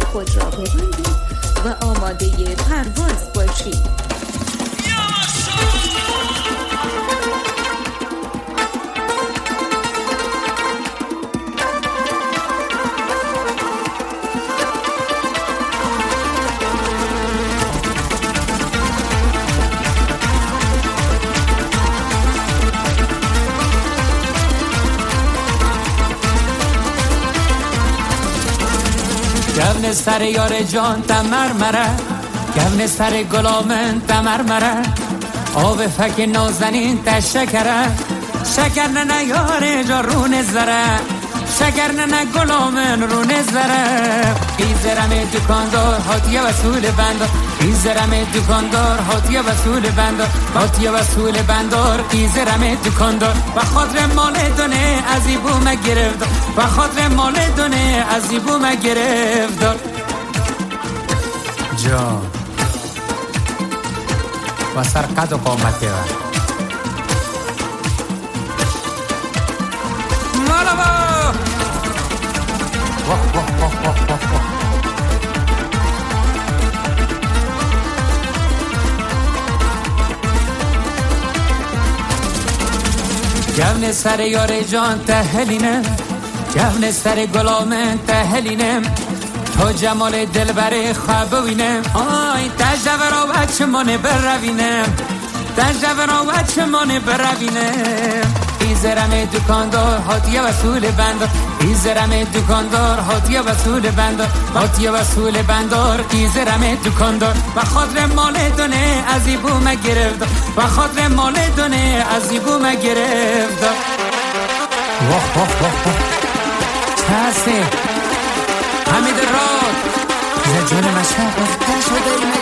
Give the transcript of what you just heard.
خود را ببندید و آماده پرواز باشید. گون سر یار جان تمرمره، گون سر گلامن تمرمره، آب فک نازنین تشکره، شکر نه یار جان رون زره، شکر نه گلامن رون زره. ایزرم دکاندار هاتیه وصول بندار، ایزرم دکاندار هاتیه وصول بندار، هاتیه وصول بندار. ایزرم دکاندار و خاطر مال دونه ازی بوم گرفت، و خاطر مال دونه ازی بوم گرفت. جان و سرقد و قامت و مالا با گون سر یار جان تهلینم، گون سر گلامن تهلینم، تو جمال دلبر خواب ببینم. آی تجور و بچه منه بروینم، تجور و بچه منه بروینم. ایزرم دکاندار هاتیه وصول بندار، ایزرم دکاندار هاتیه وصول بندار، هاتیه وصول بندار. ایزرم دکاندار و خاطر مال دونه ازی بوم گرفت، و خاطر مال دونه ازی بوم گرفت. واه واه واه واه چه هستی حمید راد جان مشهد شده